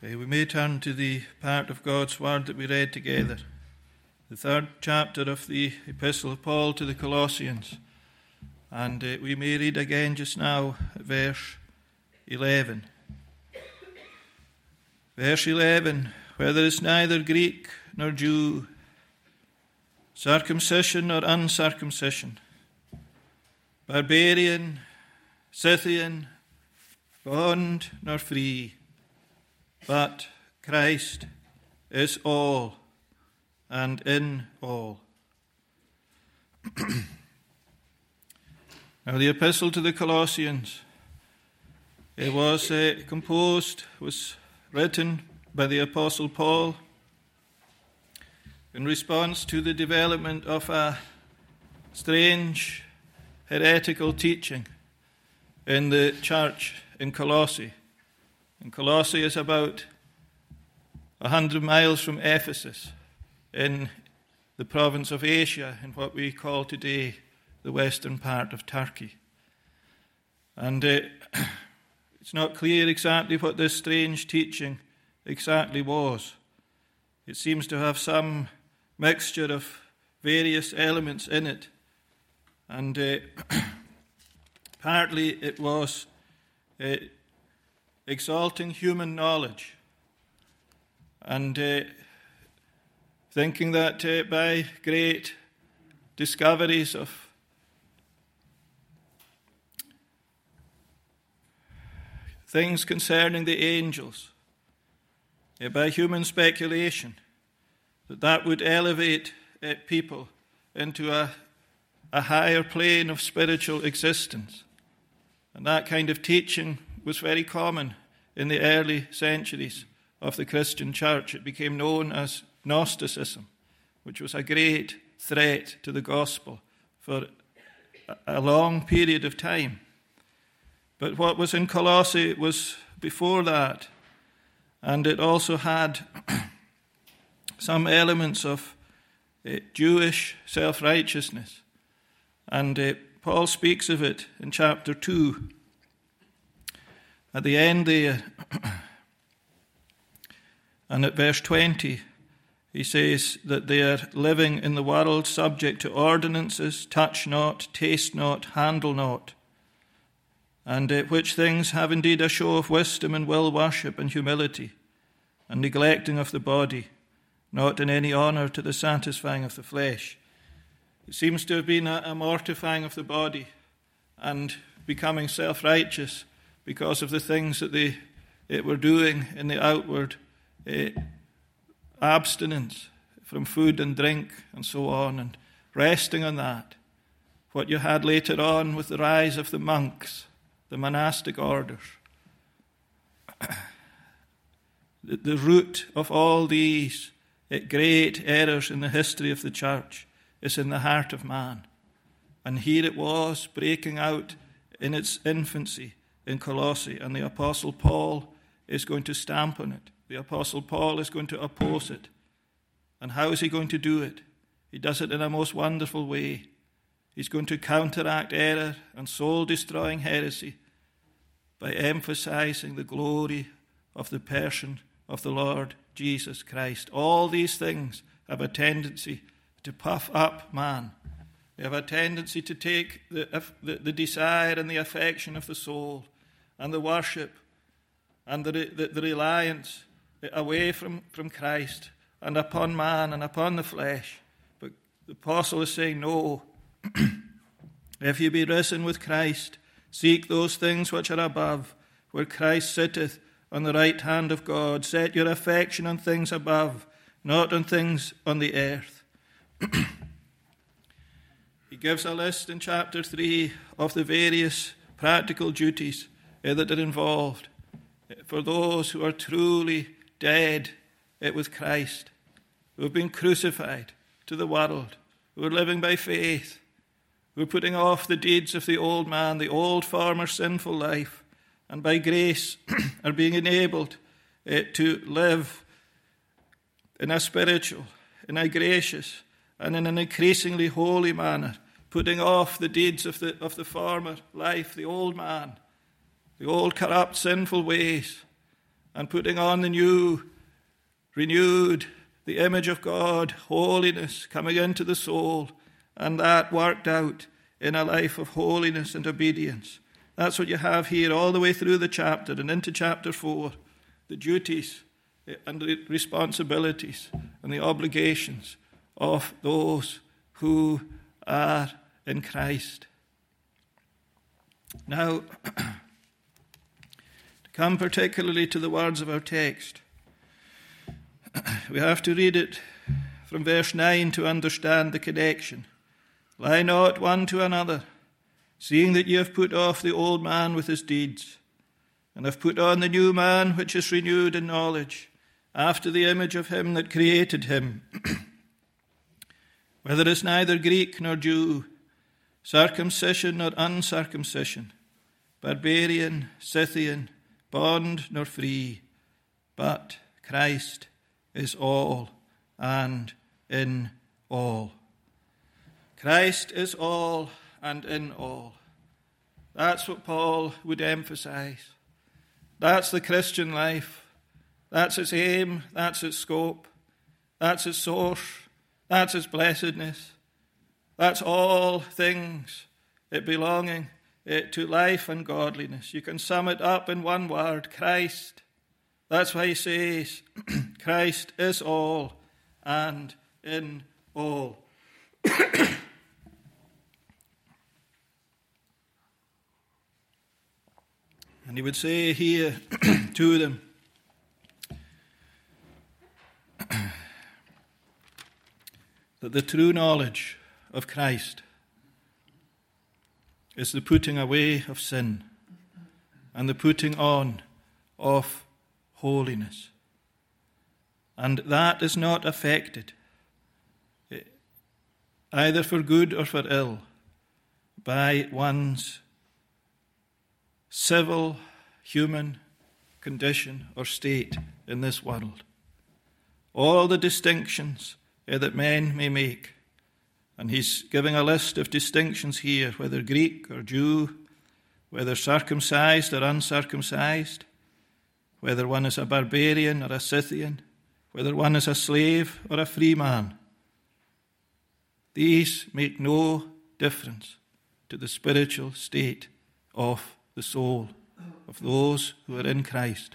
We may turn to the part of God's Word that we read together, the third chapter of the Epistle of Paul to the Colossians. And we may read again just now at verse 11. Verse 11, where there is neither Greek nor Jew, circumcision nor uncircumcision, barbarian, Scythian, bond nor free, but Christ is all and in all. Now the epistle to the Colossians, it was was written by the Apostle Paul in response to the development of a strange heretical teaching in the church in Colossae. And Colossae is about 100 miles from Ephesus in the province of Asia, in what we call today the western part of Turkey. And it's not clear exactly what this strange teaching exactly was. It seems to have some mixture of various elements in it. And partly it was exalting human knowledge and thinking that by great discoveries of things concerning the angels, by human speculation, that would elevate people into a higher plane of spiritual existence. And that kind of teaching was very common in the early centuries of the Christian church. It became known as Gnosticism, which was a great threat to the gospel for a long period of time. But what was in Colossae was before that, and it also had some elements of Jewish self-righteousness. And Paul speaks of it in chapter 2. At the end there, and at verse 20, he says that they are living in the world subject to ordinances, touch not, taste not, handle not, and which things have indeed a show of wisdom and will worship and humility, and neglecting of the body, not in any honour to the satisfying of the flesh. It seems to have been a mortifying of the body and becoming self-righteous because of the things that they were doing in the outward abstinence from food and drink and so on, and resting on that. What you had later on with the rise of the monks, the monastic orders. The root of all these great errors in the history of the church is in the heart of man. And here it was breaking out in its infancy in Colossae, and the Apostle Paul is going to stamp on it. The Apostle Paul is going to oppose it. And how is he going to do it? He does it in a most wonderful way. He's going to counteract error and soul-destroying heresy by emphasizing the glory of the person of the Lord Jesus Christ. All these things have a tendency to puff up man. They have a tendency to take the desire and the affection of the soul and the worship and the reliance away from Christ and upon man and upon the flesh. But the apostle is saying, no, if you be risen with Christ, seek those things which are above, where Christ sitteth on the right hand of God. Set your affection on things above, not on things on the earth. He gives a list in chapter 3 of the various practical duties that are involved for those who are truly dead with Christ, who have been crucified to the world, who are living by faith, who are putting off the deeds of the old man, the old former sinful life, and by grace are being enabled to live in a spiritual, in a gracious, and in an increasingly holy manner, putting off the deeds of the former life, the old man, the old corrupt sinful ways, and putting on the new, renewed, the image of God, holiness coming into the soul, and that worked out in a life of holiness and obedience. That's what you have here all the way through the chapter and into chapter 4, the duties and the responsibilities and the obligations of those who are in Christ. Now, to come particularly to the words of our text, we have to read it from verse 9 to understand the connection. Lie not one to another, seeing that ye have put off the old man with his deeds, and have put on the new man, which is renewed in knowledge, after the image of him that created him. Where there is neither Greek nor Jew, circumcision nor uncircumcision, barbarian, Scythian, bond nor free, but Christ is all and in all. Christ is all and in all. That's what Paul would emphasize. That's the Christian life. That's its aim. That's its scope. That's its source. That's its blessedness. That's all things it belonging to life and godliness. You can sum it up in one word, Christ. That's why he says, Christ is all and in all. And he would say here to them, that the true knowledge of Christ is the putting away of sin and the putting on of holiness. And that is not affected, either for good or for ill, by one's civil, human condition or state in this world. All the distinctions that men may make, and he's giving a list of distinctions here, whether Greek or Jew, whether circumcised or uncircumcised, whether one is a barbarian or a Scythian, whether one is a slave or a free man. These make no difference to the spiritual state of the soul of those who are in Christ.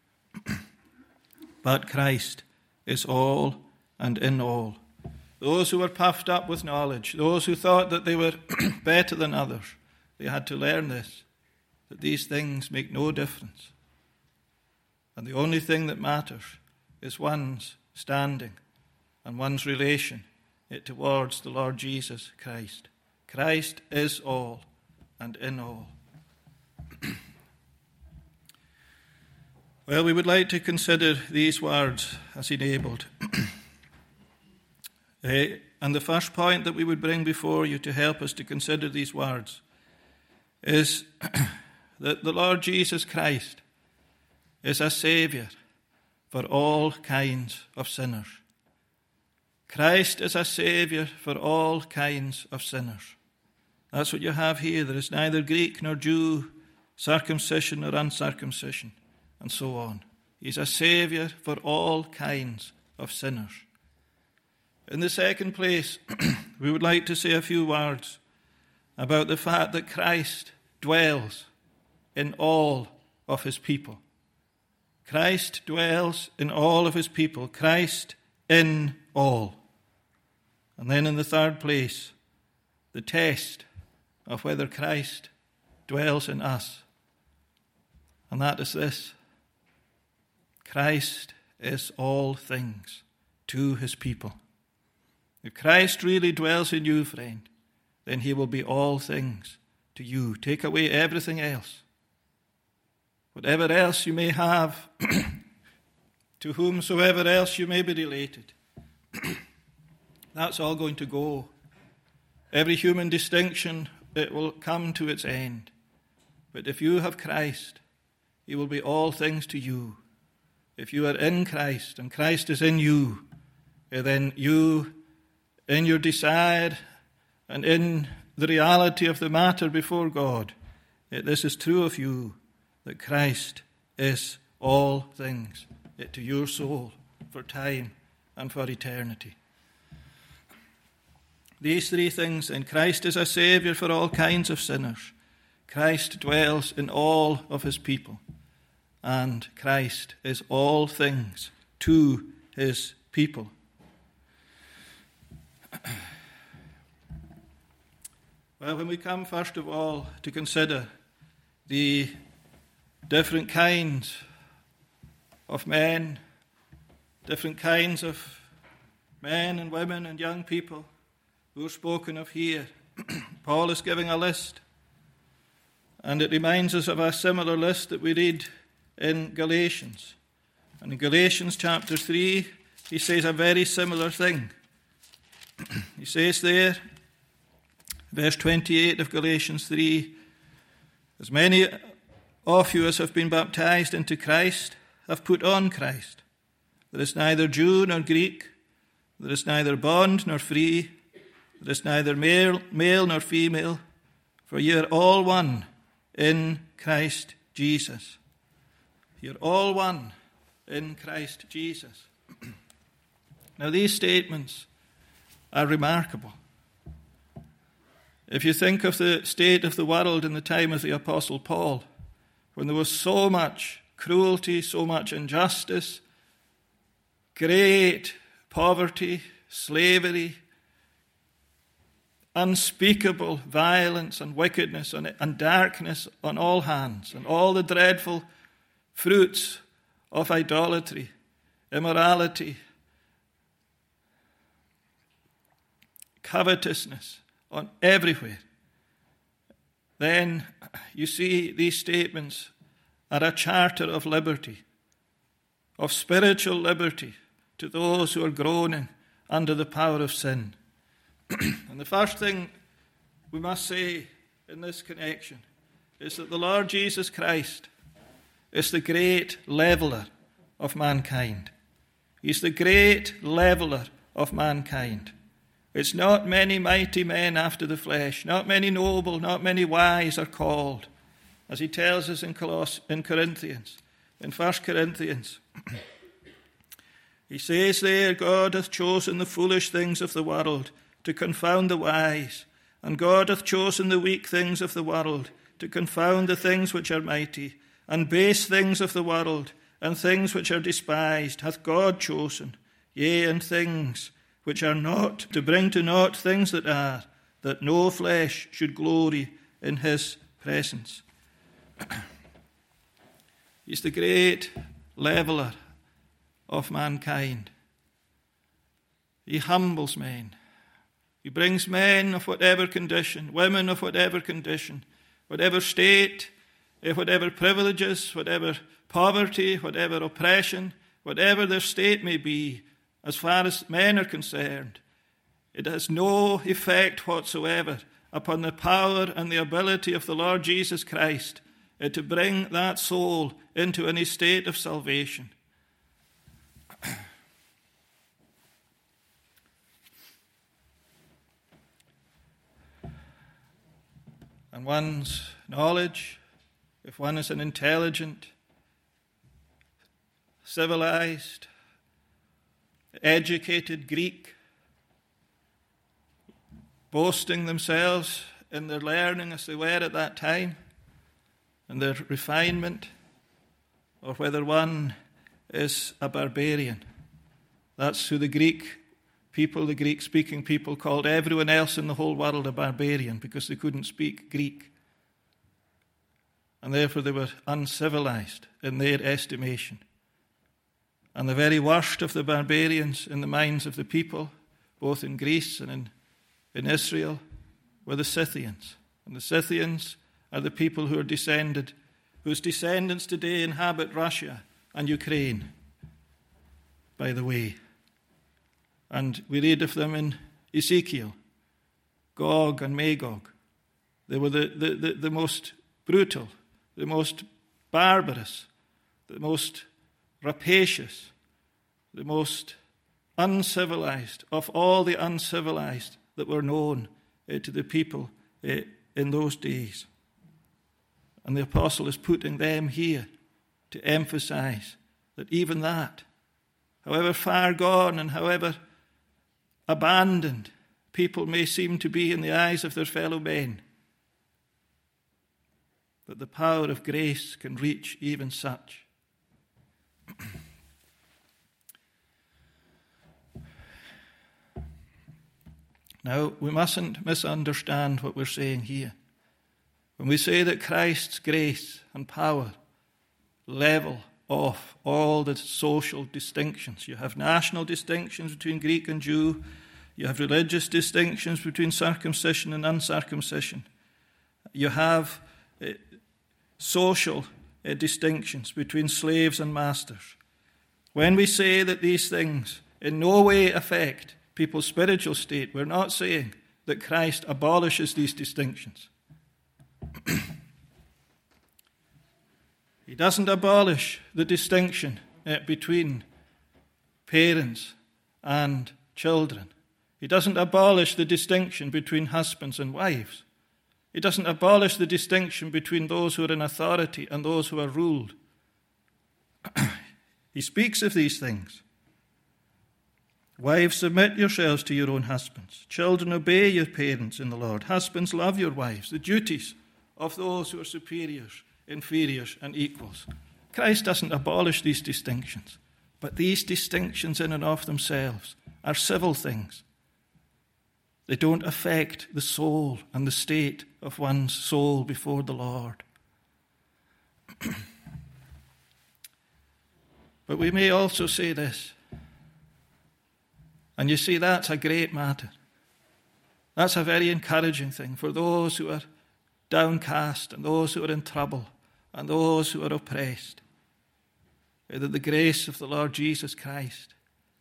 But Christ is all and in all. Those who were puffed up with knowledge, those who thought that they were better than others, they had to learn this, that these things make no difference. And the only thing that matters is one's standing and one's relation towards the Lord Jesus Christ. Christ is all and in all. Well, we would like to consider these words as enabled. And the first point that we would bring before you to help us to consider these words is that the Lord Jesus Christ is a Saviour for all kinds of sinners. Christ is a Saviour for all kinds of sinners. That's what you have here. There is neither Greek nor Jew, circumcision nor uncircumcision, and so on. He's a Saviour for all kinds of sinners. In the second place, we would like to say a few words about the fact that Christ dwells in all of his people. Christ dwells in all of his people. Christ in all. And then in the third place, the test of whether Christ dwells in us. And that is this: Christ is all things to his people. If Christ really dwells in you, friend, then he will be all things to you. Take away everything else. Whatever else you may have, to whomsoever else you may be related, that's all going to go. Every human distinction, it will come to its end. But if you have Christ, he will be all things to you. If you are in Christ and Christ is in you, then you, in your desire and in the reality of the matter before God, this is true of you, that Christ is all things to your soul for time and for eternity. These three things, and Christ is a Saviour for all kinds of sinners. Christ dwells in all of his people. And Christ is all things to his people. Well, when we come first of all to consider the different kinds of men, different kinds of men and women and young people who are spoken of here, Paul is giving a list. And it reminds us of a similar list that we read in Galatians. And in Galatians chapter 3, he says a very similar thing. He says there, verse 28 of Galatians 3, as many of you as have been baptized into Christ have put on Christ. There is neither Jew nor Greek, there is neither bond nor free, there is neither male nor female, for ye are all one in Christ Jesus. You're all one in Christ Jesus. Now, these statements are remarkable. If you think of the state of the world in the time of the Apostle Paul, when there was so much cruelty, so much injustice, great poverty, slavery, unspeakable violence and wickedness and darkness on all hands, and all the dreadful fruits of idolatry, immorality, covetousness on everywhere, then you see these statements are a charter of liberty, of spiritual liberty to those who are groaning under the power of sin. And the first thing we must say in this connection is that the Lord Jesus Christ is the great leveler of mankind. He's the great leveler of mankind. It's not many mighty men after the flesh, not many noble, not many wise are called, as he tells us in Corinthians, in 1 Corinthians. He says there, God hath chosen the foolish things of the world to confound the wise, and God hath chosen the weak things of the world to confound the things which are mighty, and base things of the world, and things which are despised hath God chosen, yea, and things which are not, to bring to naught things that are, that no flesh should glory in his presence. He's the great leveler of mankind. He humbles men. He brings men of whatever condition, women of whatever condition, whatever state, whatever privileges, whatever poverty, whatever oppression, whatever their state may be, as far as men are concerned, it has no effect whatsoever upon the power and the ability of the Lord Jesus Christ to bring that soul into an estate of salvation. And one's knowledge, if one is an intelligent, civilized, educated Greek, boasting themselves in their learning as they were at that time, and their refinement, or whether one is a barbarian. That's who the Greek people, the Greek-speaking people, called everyone else in the whole world a barbarian, because they couldn't speak Greek. And therefore they were uncivilized in their estimation. And the very worst of the barbarians in the minds of the people, both in Greece and in Israel, were the Scythians. And the Scythians are the people who are descended, whose descendants today inhabit Russia and Ukraine, by the way. And we read of them in Ezekiel, Gog and Magog. They were the most brutal, the most barbarous, the most rapacious, the most uncivilized of all the uncivilized that were known to the people in those days. And the apostle is putting them here to emphasize that even that, however far gone and however abandoned people may seem to be in the eyes of their fellow men, that the power of grace can reach even such. Now, we mustn't misunderstand what we're saying here. When we say that Christ's grace and power level off all the social distinctions, you have national distinctions between Greek and Jew, you have religious distinctions between circumcision and uncircumcision, you have social distinctions between slaves and masters. When we say that these things in no way affect people's spiritual state, we're not saying that Christ abolishes these distinctions. He doesn't abolish the distinction between parents and children. He doesn't abolish the distinction between husbands and wives. He doesn't abolish the distinction between those who are in authority and those who are ruled. He speaks of these things. Wives, submit yourselves to your own husbands. Children, obey your parents in the Lord. Husbands, love your wives. The duties of those who are superiors, inferiors, and equals. Christ doesn't abolish these distinctions, but these distinctions in and of themselves are civil things. They don't affect the soul and the state of one's soul before the Lord. But we may also say this, and you see, that's a great matter. That's a very encouraging thing for those who are downcast and those who are in trouble and those who are oppressed, that the grace of the Lord Jesus Christ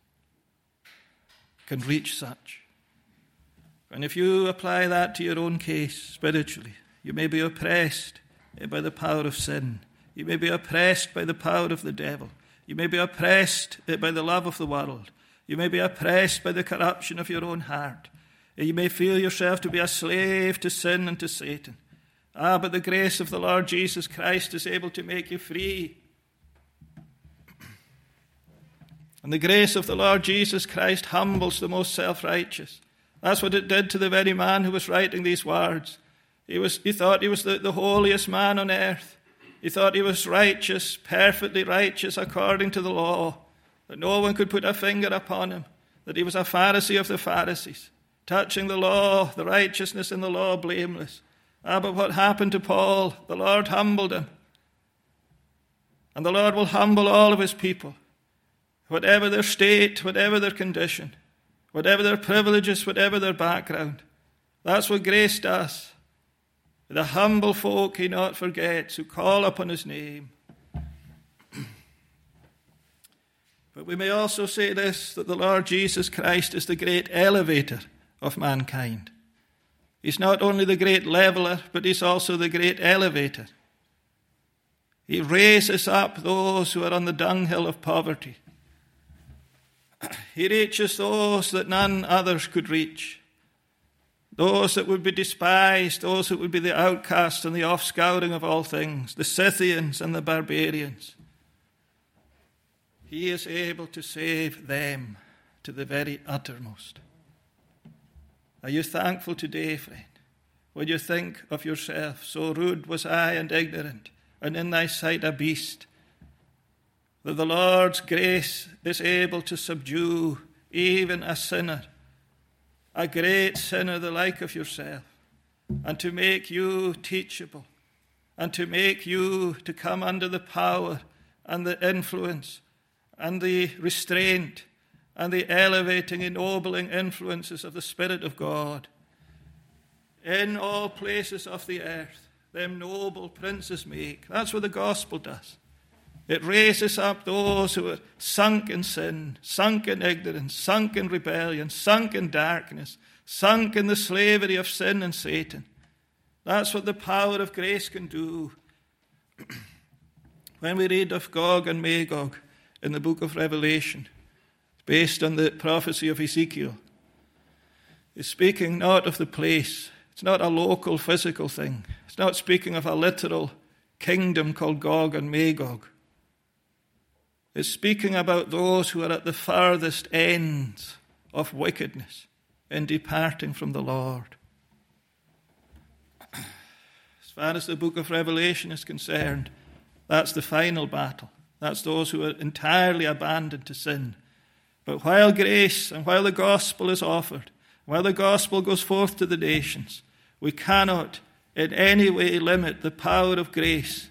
can reach such. And if you apply that to your own case spiritually, you may be oppressed by the power of sin. You may be oppressed by the power of the devil. You may be oppressed by the love of the world. You may be oppressed by the corruption of your own heart. You may feel yourself to be a slave to sin and to Satan. But the grace of the Lord Jesus Christ is able to make you free. And the grace of the Lord Jesus Christ humbles the most self-righteous. That's what it did to the very man who was writing these words. He thought he was the holiest man on earth. He thought he was righteous, perfectly righteous according to the law, that no one could put a finger upon him, that he was a Pharisee of the Pharisees, touching the law, the righteousness in the law, blameless. But what happened to Paul? The Lord humbled him. And the Lord will humble all of his people, whatever their state, whatever their condition, whatever their privileges, whatever their background. That's what grace does. The humble folk he not forgets, who call upon his name. But we may also say this, that the Lord Jesus Christ is the great elevator of mankind. He's not only the great leveler, but he's also the great elevator. He raises up those who are on the dunghill of poverty. He reaches those that none others could reach. Those that would be despised, those that would be the outcast and the offscouring of all things, the Scythians and the barbarians. He is able to save them to the very uttermost. Are you thankful today, friend, when you think of yourself, so rude was I and ignorant, and in thy sight a beast, that the Lord's grace is able to subdue even a sinner, a great sinner the like of yourself, and to make you teachable, and to make you to come under the power and the influence and the restraint and the elevating, ennobling influences of the Spirit of God. In all places of the earth, them noble princes make. That's what the gospel does. It raises up those who are sunk in sin, sunk in ignorance, sunk in rebellion, sunk in darkness, sunk in the slavery of sin and Satan. That's what the power of grace can do. When we read of Gog and Magog in the book of Revelation, based on the prophecy of Ezekiel, it's speaking not of the place. It's not a local physical thing. It's not speaking of a literal kingdom called Gog and Magog. It's speaking about those who are at the farthest ends of wickedness in departing from the Lord. As far as the book of Revelation is concerned, that's the final battle. That's those who are entirely abandoned to sin. But while grace and while the gospel is offered, while the gospel goes forth to the nations, we cannot in any way limit the power of grace.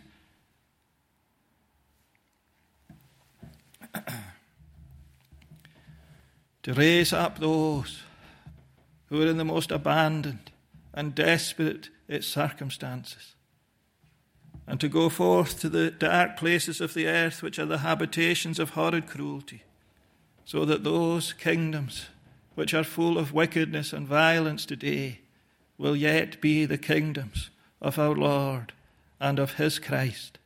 To raise up those who are in the most abandoned and desperate circumstances, and to go forth to the dark places of the earth, which are the habitations of horrid cruelty, so that those kingdoms which are full of wickedness and violence today will yet be the kingdoms of our Lord and of his Christ.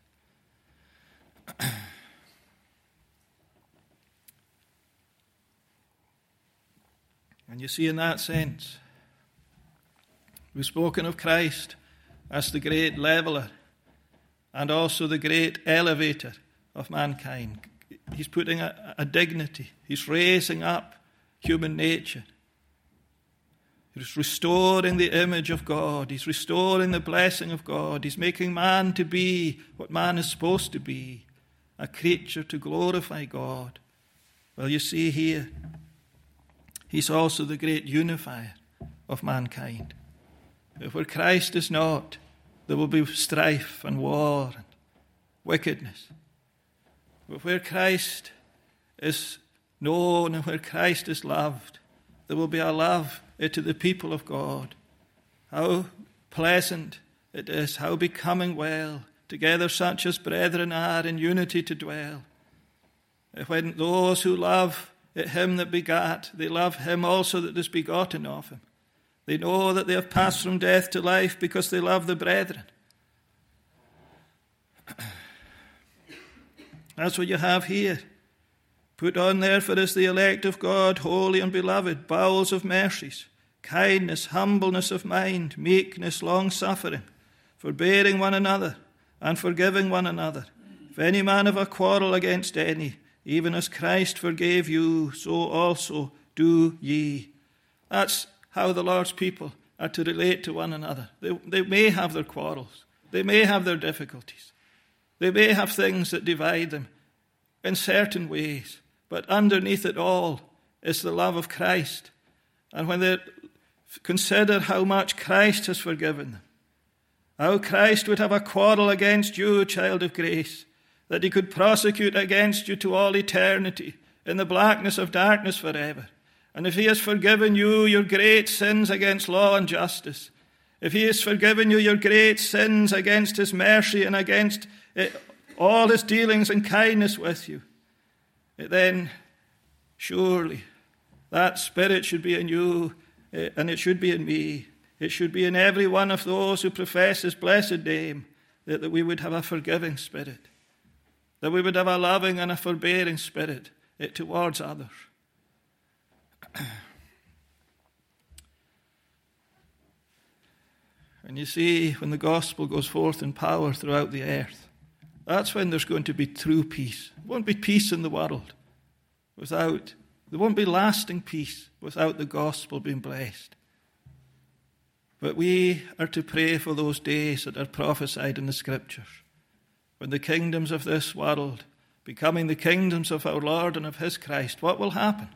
And you see, in that sense, we've spoken of Christ as the great leveler and also the great elevator of mankind. He's putting a dignity. He's raising up human nature. He's restoring the image of God. He's restoring the blessing of God. He's making man to be what man is supposed to be, a creature to glorify God. Well, you see here, he's also the great unifier of mankind. Where Christ is not, there will be strife and war and wickedness. But where Christ is known and where Christ is loved, there will be a love to the people of God. How pleasant it is, how becoming well, together such as brethren are in unity to dwell. When those who love him that begat, they love him also that is begotten of him. They know that they have passed from death to life because they love the brethren. That's what you have here. Put on therefore as the elect of God, holy and beloved, bowels of mercies, kindness, humbleness of mind, meekness, long-suffering, forbearing one another, and forgiving one another. If any man have a quarrel against any, even as Christ forgave you, so also do ye. That's how the Lord's people are to relate to one another. They may have their quarrels. They may have their difficulties. They may have things that divide them in certain ways. But underneath it all is the love of Christ. And when they consider how much Christ has forgiven them, how Christ would have a quarrel against you, child of grace, that he could prosecute against you to all eternity in the blackness of darkness forever. And if he has forgiven you your great sins against law and justice, if he has forgiven you your great sins against his mercy and against all his dealings and kindness with you, then surely that Spirit should be in you, and it should be in me. It should be in every one of those who profess his blessed name, that we would have a forgiving spirit, that we would have a loving and a forbearing spirit towards others. And you see, when the gospel goes forth in power throughout the earth, that's when there's going to be true peace. There won't be peace in the world there won't be lasting peace without the gospel being blessed. But we are to pray for those days that are prophesied in the Scriptures, when the kingdoms of this world, becoming the kingdoms of our Lord and of his Christ, what will happen?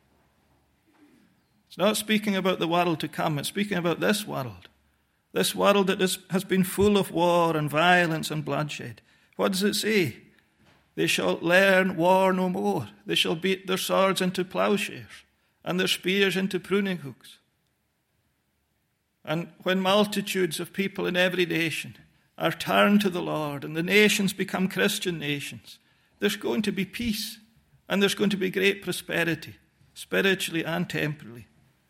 It's not speaking about the world to come, it's speaking about this world that has been full of war and violence and bloodshed. What does it say? They shall learn war no more. They shall beat their swords into plowshares and their spears into pruning hooks. And when multitudes of people in every nation are turned to the Lord and the nations become Christian nations, there's going to be peace and there's going to be great prosperity, spiritually and temporally.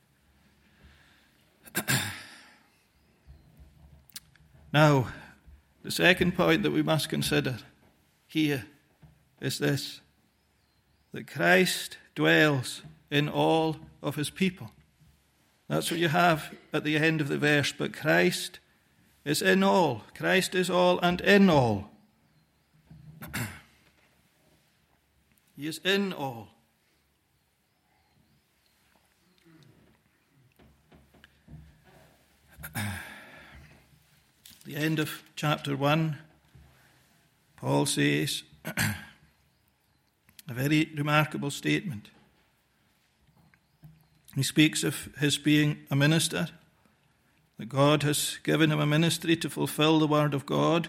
Now, the second point that we must consider here is this, that Christ dwells in all of his people. That's what you have at the end of the verse. But Christ is in all. Christ is all and in all. He is in all. The end of chapter 1, Paul says a very remarkable statement. He speaks of his being a minister, that God has given him a ministry to fulfill the word of God.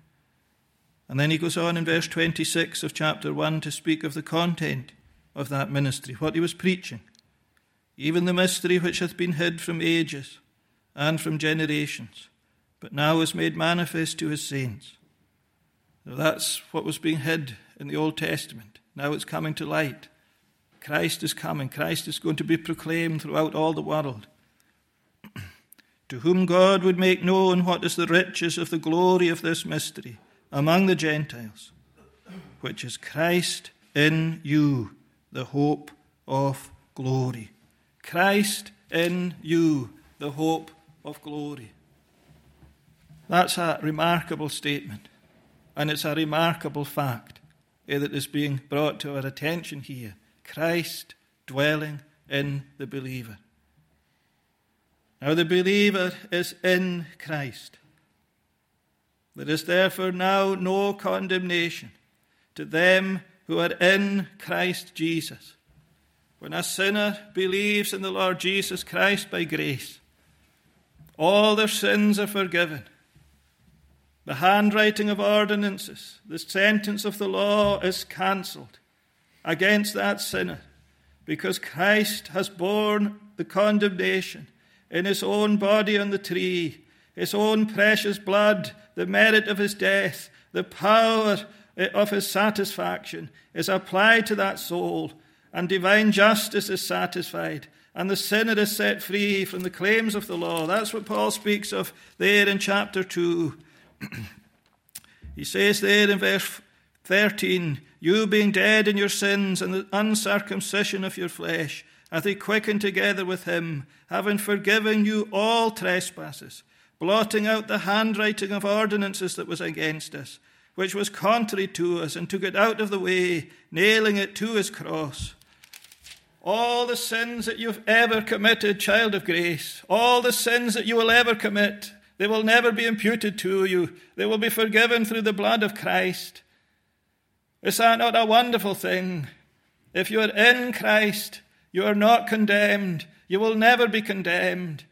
And then he goes on in verse 26 of chapter 1 to speak of the content of that ministry, what he was preaching. Even the mystery which hath been hid from ages and from generations, but now is made manifest to his saints. Now that's what was being hid in the Old Testament. Now it's coming to light. Christ is coming. Christ is going to be proclaimed throughout all the world. To whom God would make known what is the riches of the glory of this mystery among the Gentiles, which is Christ in you, the hope of glory. Christ in you, the hope of glory. That's a remarkable statement, and it's a remarkable fact that is being brought to our attention here. Christ dwelling in the believer. Now the believer is in Christ. There is therefore now no condemnation to them who are in Christ Jesus. When a sinner believes in the Lord Jesus Christ by grace, all their sins are forgiven. The handwriting of ordinances, the sentence of the law is cancelled against that sinner, because Christ has borne the condemnation in his own body on the tree, his own precious blood, the merit of his death, the power of his satisfaction is applied to that soul, and divine justice is satisfied, and the sinner is set free from the claims of the law. That's what Paul speaks of there in chapter 2. He says there in verse 13, you being dead in your sins and the uncircumcision of your flesh, hath he quickened together with him, having forgiven you all trespasses, blotting out the handwriting of ordinances that was against us, which was contrary to us, and took it out of the way, nailing it to his cross. All the sins that you've ever committed, child of grace, all the sins that you will ever commit, they will never be imputed to you. They will be forgiven through the blood of Christ. Is that not a wonderful thing? If you are in Christ, you are not condemned. You will never be condemned.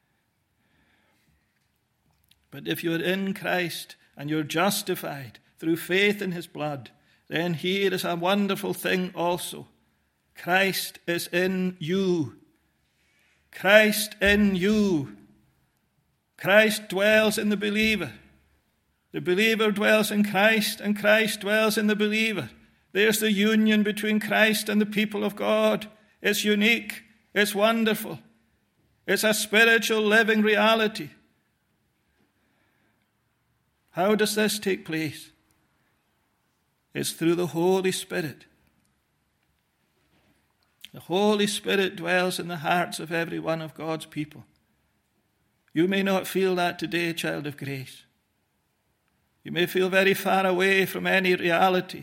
But if you are in Christ and you're justified through faith in his blood, then here is a wonderful thing also. Christ is in you. Christ in you. Christ dwells in the believer. The believer dwells in Christ, and Christ dwells in the believer. There's the union between Christ and the people of God. It's unique. It's wonderful. It's a spiritual living reality. How does this take place? It's through the Holy Spirit. The Holy Spirit dwells in the hearts of every one of God's people. You may not feel that today, child of grace. You may feel very far away from any reality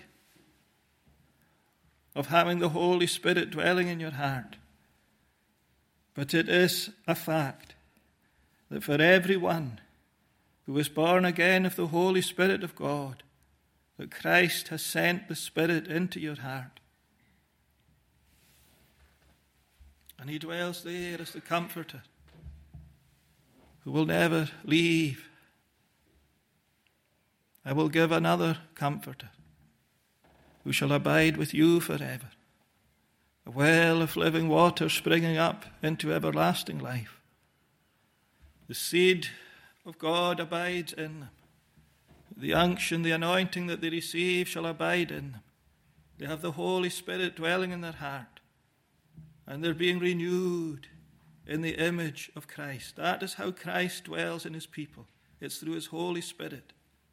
of having the Holy Spirit dwelling in your heart. But it is a fact that for everyone who is born again of the Holy Spirit of God, that Christ has sent the Spirit into your heart. And he dwells there as the Comforter, who will never leave. I will give another Comforter, who shall abide with you forever, a well of living water springing up into everlasting life. The seed of God abides in them. The unction, the anointing that they receive shall abide in them. They have the Holy Spirit dwelling in their heart, and they're being renewed in the image of Christ. That is how Christ dwells in his people. It's through his Holy Spirit.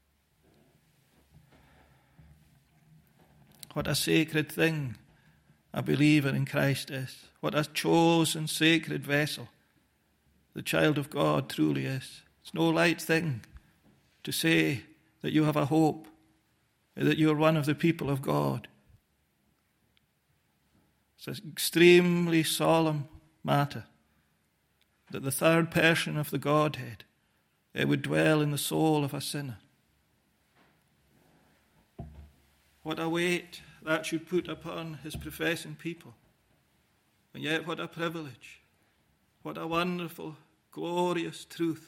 What a sacred thing a believer in Christ is. What a chosen, sacred vessel the child of God truly is. It's no light thing to say that you have a hope, that you are one of the people of God. It's an extremely solemn matter that the third person of the Godhead, it would dwell in the soul of a sinner. What a weight that should put upon his professing people. And yet what a privilege. What a wonderful, glorious truth.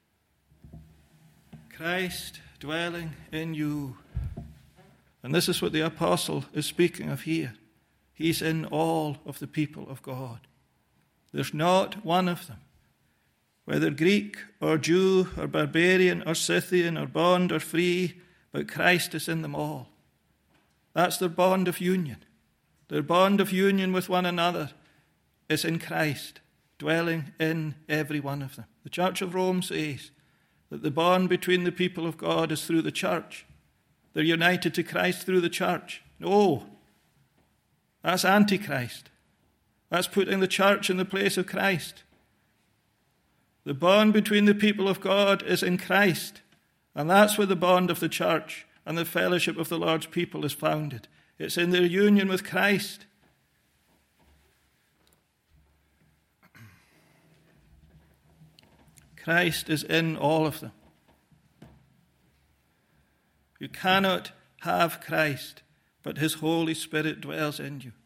Christ dwelling in you. And this is what the apostle is speaking of here. He's in all of the people of God. There's not one of them, whether Greek or Jew or barbarian or Scythian or bond or free, but Christ is in them all. That's their bond of union. Their bond of union with one another is in Christ, dwelling in every one of them. The Church of Rome says that the bond between the people of God is through the church. They're united to Christ through the church. No, that's Antichrist. That's putting the church in the place of Christ. The bond between the people of God is in Christ, and that's where the bond of the church and the fellowship of the Lord's people is founded. It's in their union with Christ. Christ is in all of them. You cannot have Christ, but his Holy Spirit dwells in you.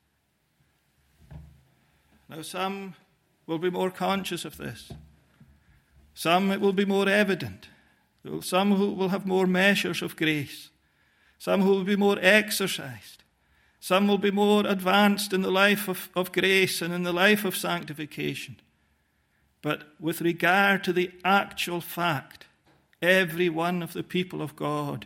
Now, some will be more conscious of this. Some it will be more evident. Some who will have more measures of grace. Some who will be more exercised. Some will be more advanced in the life of grace and in the life of sanctification. But with regard to the actual fact, every one of the people of God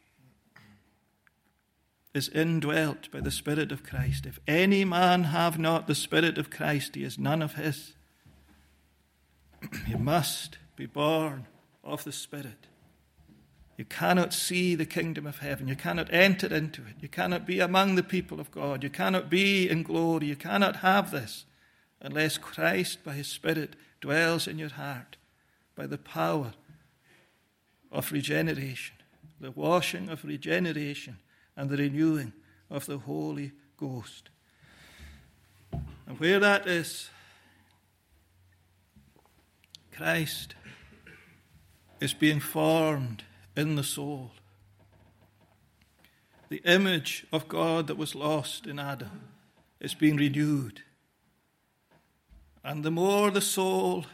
is indwelt by the Spirit of Christ. If any man have not the Spirit of Christ, he is none of his. You must be born of the Spirit. You cannot see the kingdom of heaven. You cannot enter into it. You cannot be among the people of God. You cannot be in glory. You cannot have this unless Christ, by his Spirit, dwells in your heart by the power of regeneration, the washing of regeneration, and the renewing of the Holy Ghost. And where that is, Christ is being formed in the soul. The image of God that was lost in Adam is being renewed. And the more the soul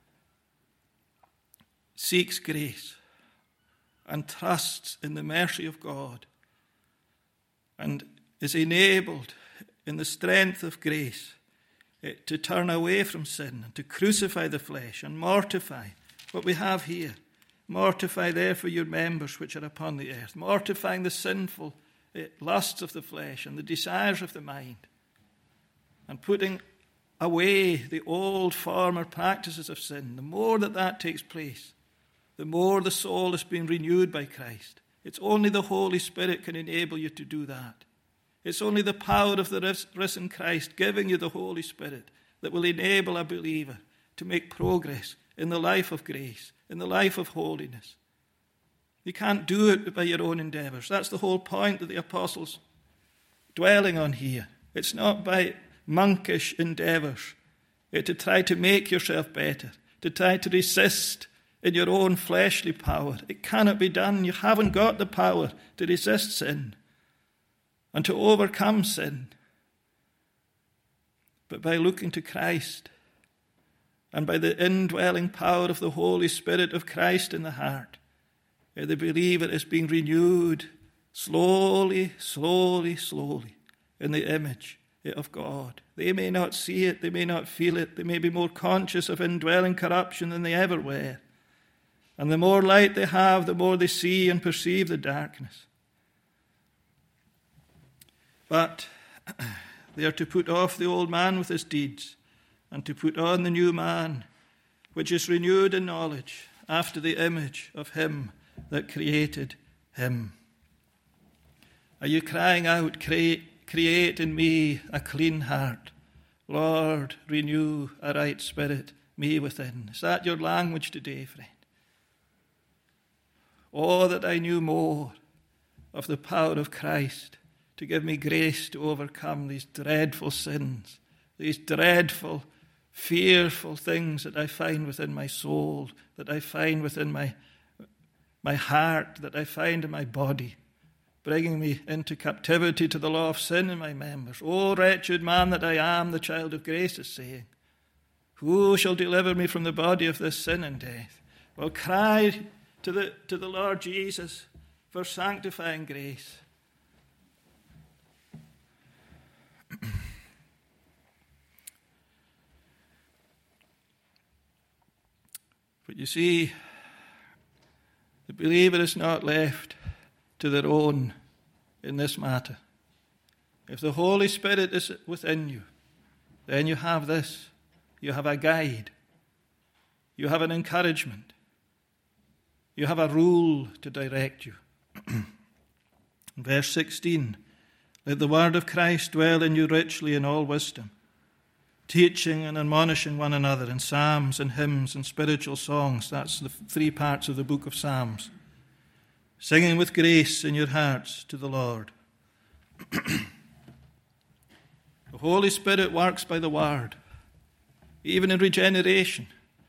seeks grace and trusts in the mercy of God and is enabled in the strength of grace to turn away from sin and to crucify the flesh and mortify what we have here. Mortify therefore your members which are upon the earth, mortifying the sinful lusts of the flesh and the desires of the mind, and putting away the old former practices of sin. The more that takes place, the more the soul is being renewed by Christ. It's only the Holy Spirit can enable you to do that. It's only the power of the risen Christ giving you the Holy Spirit that will enable a believer to make progress in the life of grace, in the life of holiness. You can't do it by your own endeavors. That's the whole point that the apostles dwelling on here. It's not by monkish endeavors to try to make yourself better, to try to resist in your own fleshly power. It cannot be done. You haven't got the power to resist sin and to overcome sin. But by looking to Christ and by the indwelling power of the Holy Spirit of Christ in the heart, the believer is being renewed slowly, slowly, slowly in the image of God. They may not see it, they may not feel it, they may be more conscious of indwelling corruption than they ever were. And the more light they have, the more they see and perceive the darkness. But they are to put off the old man with his deeds and to put on the new man, which is renewed in knowledge after the image of him that created him. Are you crying out, create in me a clean heart? Lord, renew a right spirit me within. Is that your language today, friend? Oh, that I knew more of the power of Christ to give me grace to overcome these dreadful sins, these dreadful, fearful things that I find within my soul, that I find within my heart, that I find in my body, bringing me into captivity to the law of sin in my members. O wretched man that I am, the child of grace is saying, who shall deliver me from the body of this sin and death? Well, cry to the Lord Jesus for sanctifying grace. But you see, the believer is not left to their own in this matter. If the Holy Spirit is within you, then you have this. You have a guide. You have an encouragement. You have a rule to direct you. Verse 16, let the word of Christ dwell in you richly in all wisdom, teaching and admonishing one another in psalms and hymns and spiritual songs. That's the 3 parts of the book of Psalms. Singing with grace in your hearts to the Lord. The Holy Spirit works by the word, even in regeneration.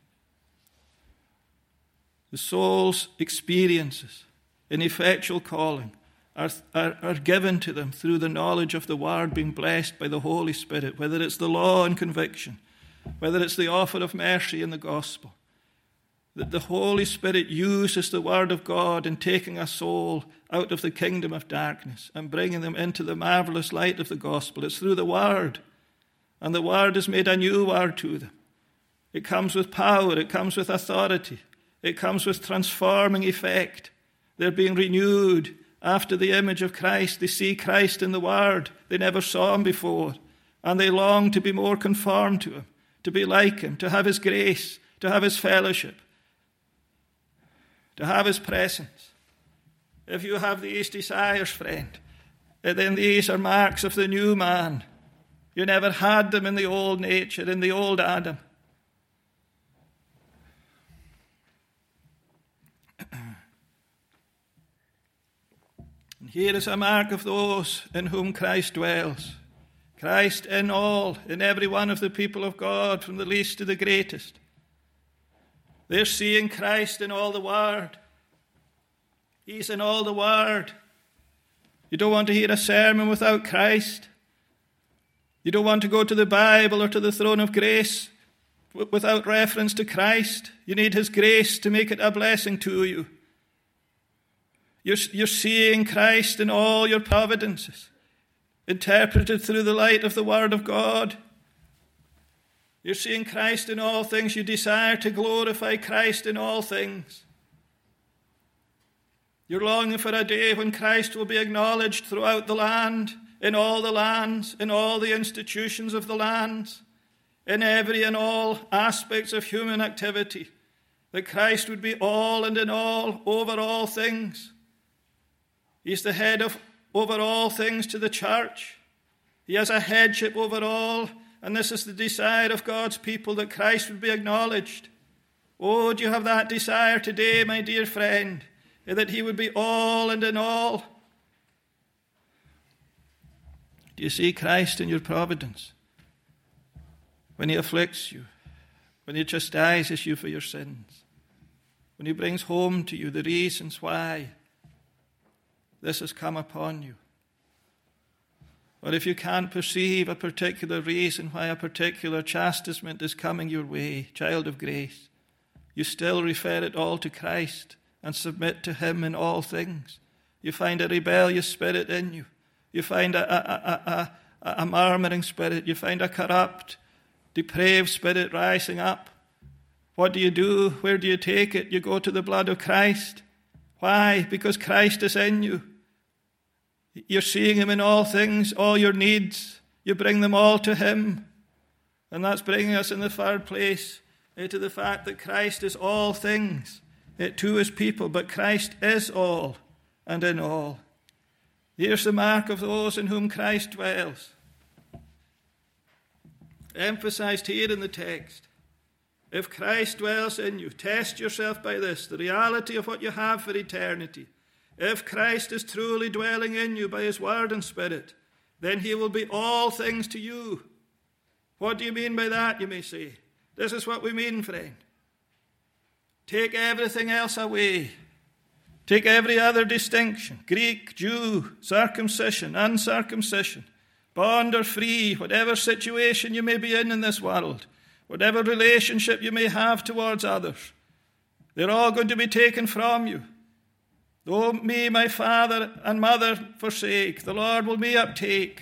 The soul's experiences in effectual calling are given to them through the knowledge of the word, being blessed by the Holy Spirit, whether it's the law and conviction, whether it's the offer of mercy in the gospel. That the Holy Spirit uses the word of God in taking a soul out of the kingdom of darkness and bringing them into the marvelous light of the gospel. It's through the word, and the word is made a new word to them. It comes with power, it comes with authority, it comes with transforming effect. They're being renewed after the image of Christ. They see Christ in the Word. They never saw Him before. And they long to be more conformed to Him, to be like Him, to have His grace, to have His fellowship, to have His presence. If you have these desires, friend, then these are marks of the new man. You never had them in the old nature, in the old Adam. And here is a mark of those in whom Christ dwells. Christ in all, in every one of the people of God, from the least to the greatest. They're seeing Christ in all the Word. He's in all the Word. You don't want to hear a sermon without Christ. You don't want to go to the Bible or to the throne of grace without reference to Christ. You need His grace to make it a blessing to you. You're seeing Christ in all your providences, interpreted through the light of the Word of God. You're seeing Christ in all things. You desire to glorify Christ in all things. You're longing for a day when Christ will be acknowledged throughout the land, in all the lands, in all the institutions of the lands, in every and all aspects of human activity, that Christ would be all and in all, over all things. He's the head of over all things to the church. He has a headship over all, and this is the desire of God's people, that Christ would be acknowledged. Oh, do you have that desire today, my dear friend, that He would be all and in all? Do you see Christ in your providence? When He afflicts you, when He chastises you for your sins, when He brings home to you the reasons why this has come upon you. Or if you can't perceive a particular reason why a particular chastisement is coming your way, child of grace, you still refer it all to Christ and submit to Him in all things. You find a rebellious spirit in you. You find a murmuring spirit. You find a corrupt, depraved spirit rising up. What do? Where do you take it? You go to the blood of Christ. Why? Because Christ is in you. You're seeing Him in all things, all your needs. You bring them all to Him. And that's bringing us in the third place to the fact that Christ is all things to His people, but Christ is all and in all. Here's the mark of those in whom Christ dwells. Emphasized here in the text. If Christ dwells in you, test yourself by this, the reality of what you have for eternity. if Christ is truly dwelling in you by his word and spirit, then he will be all things to you. What do you mean by that, you may say? This is what we mean, friend. Take everything else away. Take every other distinction, Greek, Jew, circumcision, uncircumcision, bond or free, whatever situation you may be in this world, whatever relationship you may have towards others. They're all going to be taken from you. Though me, my father and mother forsake, the Lord will me uptake.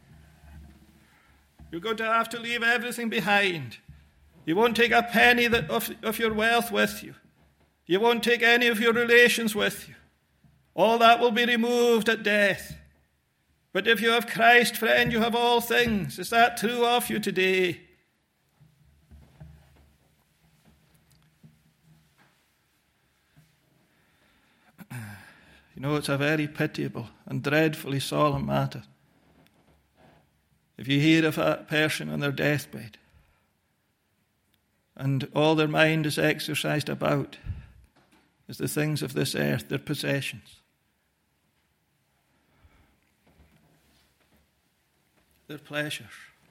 You're going to have to leave everything behind. You won't take a penny of your wealth with you. You won't take any of your relations with you. All that will be removed at death. But if you have Christ, friend, you have all things. Is that true of you today? You know, it's a very pitiable and dreadfully solemn matter. If you hear of a person on their deathbed and all their mind is exercised about is the things of this earth, their possessions, their pleasures.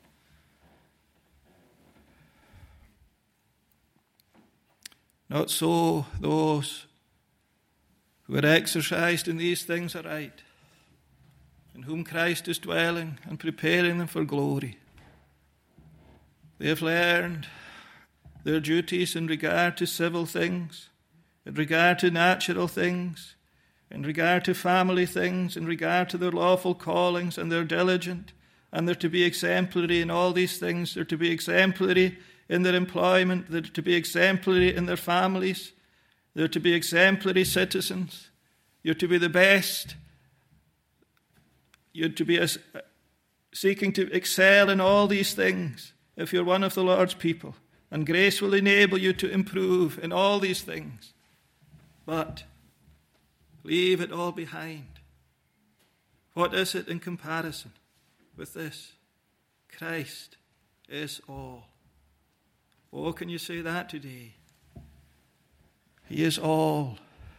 Not so those who are exercised in these things aright, in whom Christ is dwelling and preparing them for glory. They have learned their duties in regard to civil things, in regard to natural things, in regard to family things, in regard to their lawful callings, and they're diligent, and they're to be exemplary in all these things. They're to be exemplary in their employment, they're to be exemplary in their families, they're to be exemplary citizens. You're to be the best. You're to be seeking to excel in all these things if you're one of the Lord's people. And grace will enable you to improve in all these things. But leave it all behind. What is it in comparison with this? Christ is all. Oh, can you say that today? He is all.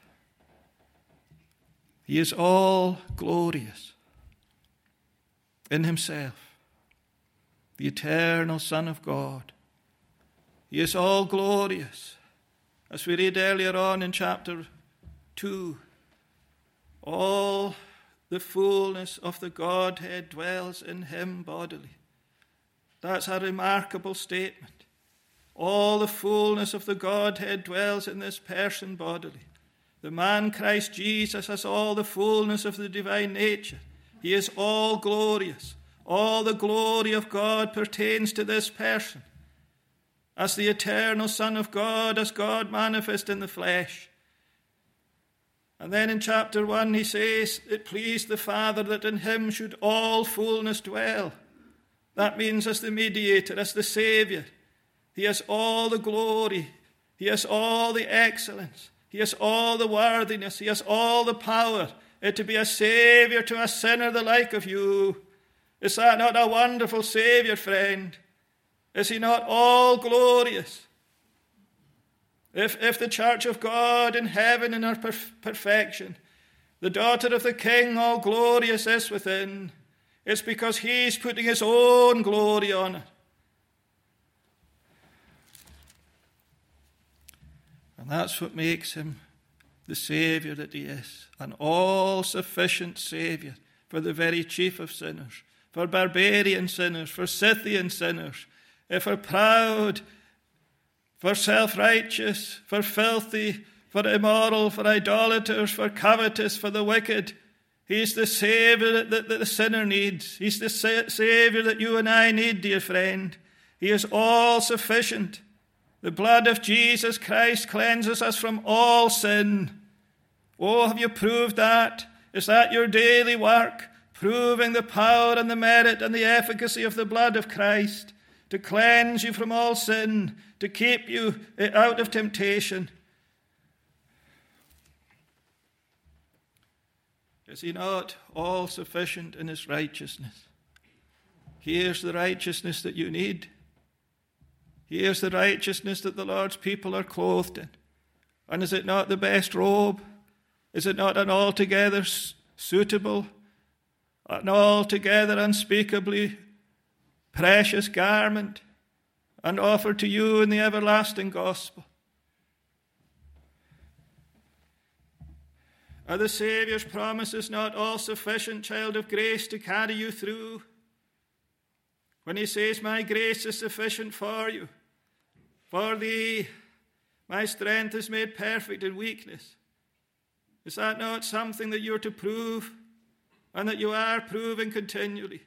He is all glorious in himself, the eternal Son of God. He is all glorious. As we read earlier on in chapter 2, all the fullness of the Godhead dwells in him bodily. That's a remarkable statement. All the fullness of the Godhead dwells in this person bodily. The man Christ Jesus has all the fullness of the divine nature. He is all glorious. All the glory of God pertains to this person as the eternal Son of God, as God manifest in the flesh. And then in chapter 1 he says, it pleased the Father that in him should all fullness dwell. That means as the mediator, as the Saviour. He has all the glory. He has all the excellence. He has all the worthiness. He has all the power to be a Saviour to a sinner the like of you. Is that not a wonderful Saviour, friend? Is he not all glorious? If the church of God in heaven in her perfection, the daughter of the King all glorious is within, it's because he's putting his own glory on it. And that's what makes him the Saviour that he is, an all-sufficient Saviour for the very chief of sinners, for barbarian sinners, for Scythian sinners, for proud, for self-righteous, for filthy, for immoral, for idolaters, for covetous, for the wicked. He's the Saviour that the sinner needs. He's the Saviour that you and I need, dear friend. He is all-sufficient. The blood of Jesus Christ cleanses us from all sin. Oh, have you proved that? Is that your daily work? Proving the power and the merit and the efficacy of the blood of Christ to cleanse you from all sin, to keep you out of temptation. Is he not all sufficient in his righteousness? Here's the righteousness that you need. Here's the righteousness that the Lord's people are clothed in. And is it not the best robe? Is it not an altogether suitable, an altogether unspeakably precious garment, and offered to you in the everlasting gospel? Are the Saviour's promises not all sufficient, child of grace, to carry you through? When he says, my grace is sufficient for you, for thee, my strength is made perfect in weakness. Is that not something that you're to prove, and that you are proving continually?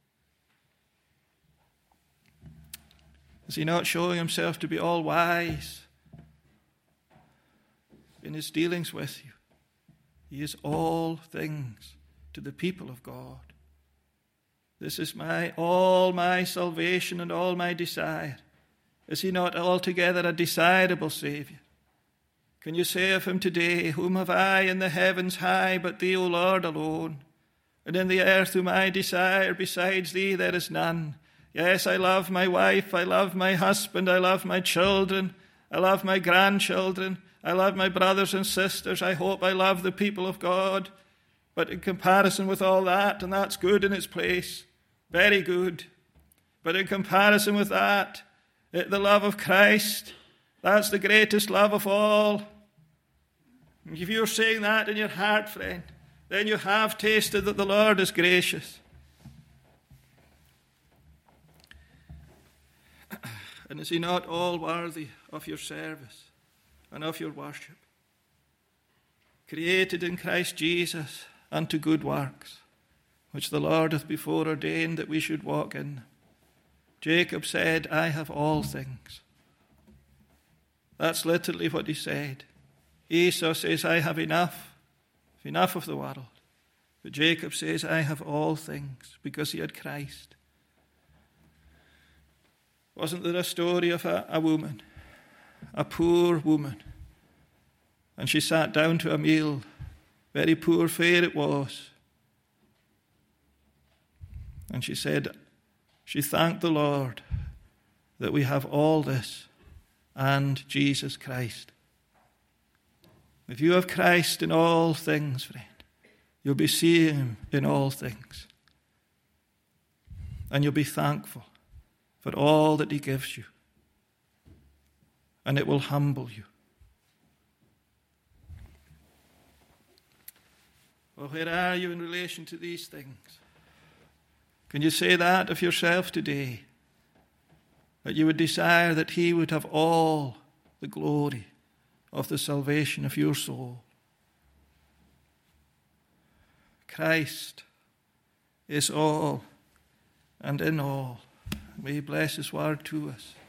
Is he not showing himself to be all wise in his dealings with you? He is all things to the people of God. This is all my salvation and all my desire. Is he not altogether a desirable Saviour? Can you say of him today, whom have I in the heavens high, but thee, O Lord, alone? And in the earth whom I desire, besides thee there is none. Yes, I love my wife, I love my husband, I love my children, I love my grandchildren, I love my brothers and sisters, I hope I love the people of God. But in comparison with all that, and that's good in its place, very good. But in comparison with that, the love of Christ, that's the greatest love of all. If you're saying that in your heart, friend, then you have tasted that the Lord is gracious. And is he not all worthy of your service and of your worship? Created in Christ Jesus unto good works, which the Lord hath before ordained that we should walk in them. Jacob said, I have all things. That's literally what he said. Esau says, I have enough of the world. But Jacob says, I have all things, because he had Christ. Wasn't there a story of a woman, a poor woman, and she sat down to a meal, very poor fare it was, and she said, she thanked the Lord that we have all this and Jesus Christ. If you have Christ in all things, friend, you'll be seeing him in all things. And you'll be thankful for all that he gives you. And it will humble you. Well, where are you in relation to these things? Can you say that of yourself today? That you would desire that he would have all the glory of the salvation of your soul. Christ is all and in all. May he bless his word to us.